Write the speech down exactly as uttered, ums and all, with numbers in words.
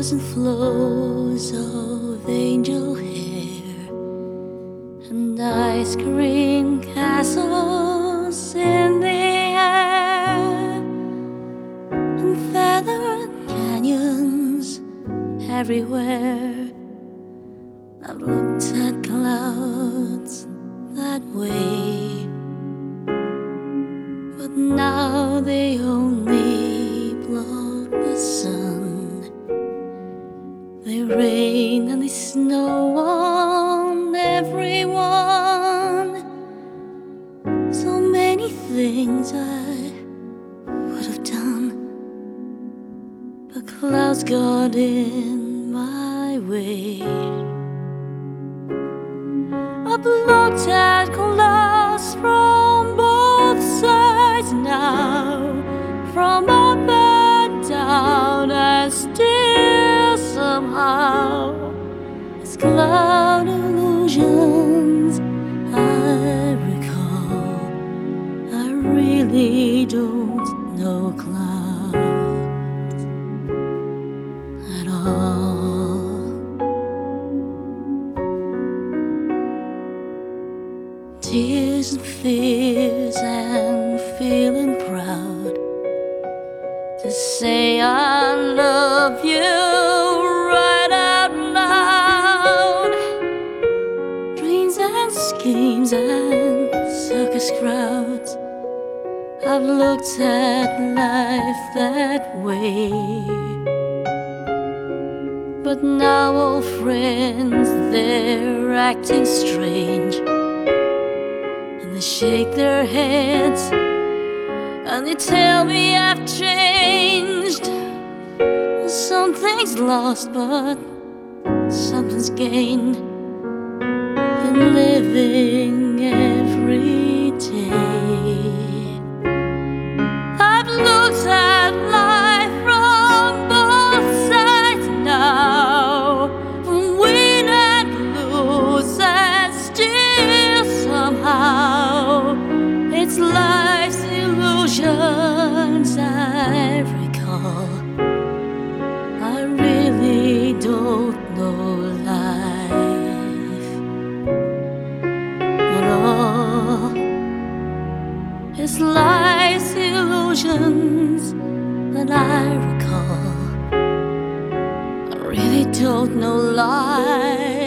and flows of angel hair and ice cream castles in the air and feathered canyons everywhere. I've looked at clouds that way, but now they only block the sun. They rain and they snow on everyone. So many things I would have done, but clouds got in my way. I've looked at clouds from both sides now, from up and down, and still somehow it's cloud illusions I recall. I really don't know clouds at all. Tears and fears and feeling proud to say I love you right out loud. Dreams and schemes and circus crowds, I've looked at life that way. But now old friends, they're acting strange, they shake their heads and they tell me I've changed. Something's lost, but something's gained in living every day. I've looked at life from both sides now, from win and lose, and still somehow it's life's illusions I recall. I really don't know life at all. It's life's illusions that I recall. I really don't know life